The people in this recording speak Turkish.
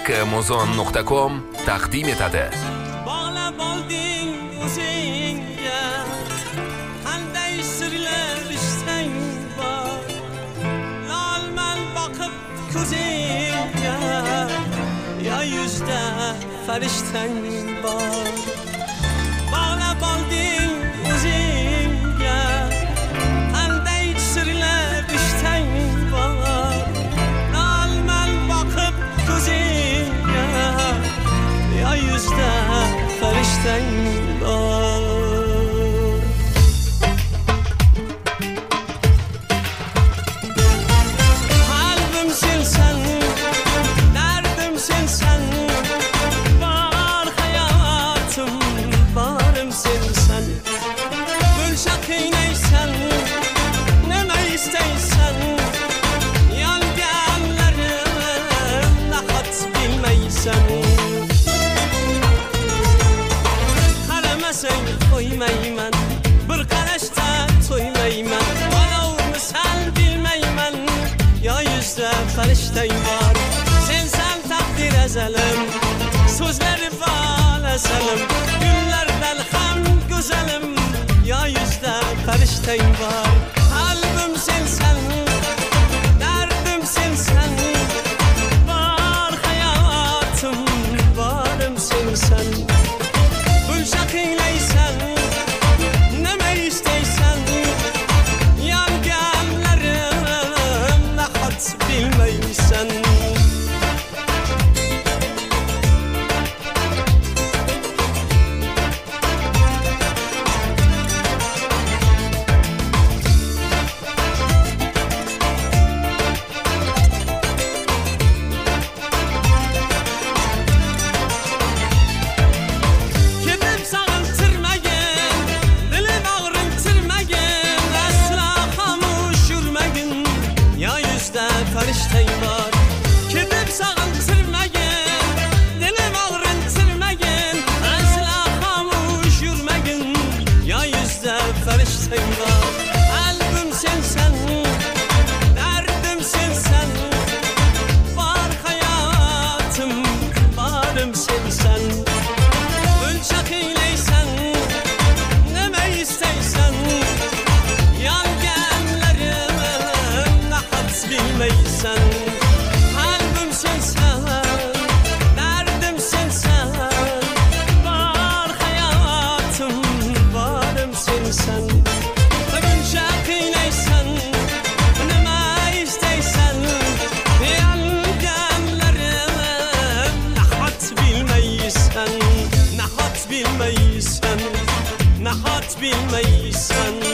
Rockmusic.com taqdim etadi. Bağlab olding o'zingga, qanday sirlar ishlang bor. Lolman boqib ko'zingga, yo yuzda farishtang bor. Bağlab olding o'zingga, qanday sirlar ishlang bor. Lolman boqib ko'zingga, yo yuzda farishtang bor. Qalbim sensan, derdim sensan, var hayatim, barım sensan. Gülşah eyneysen, neme isteysen, yalganlarım nahat bilmeysen. Sen koymayman, bir qarashda to'ymayman. Olov misal bilmayman, yo yuzda farishtang bor. Sensan taqdir azalim, so'zlari bolasalim, gullardan ham go'zalim, yo yuzda farishtang bor. Qalbim sensan, derdim sensan, bor hayotim, borim sensan. Gülşah eyleysen, neme isteysen, yanganlarım nahat bilmeysen. Farishtang bor, ketib sog'intirmagin, dilim og'rintirmagin, asla xomush yurmagin, yo yuzda farishtang bor. Qalbim sensan, derdim sensan, bor hayotim, borim sensan. Gulşah eyleysen, neme isteysen, yalganlarim nahat bilmeysen. Kalbim sensan, derdim sensan, var hayatım, varım sensan. Gülşah eyleysen, neme isteysen, yalganlarım nahat bilmeysen. Nahat bilmeysen, nahat bilmeysen.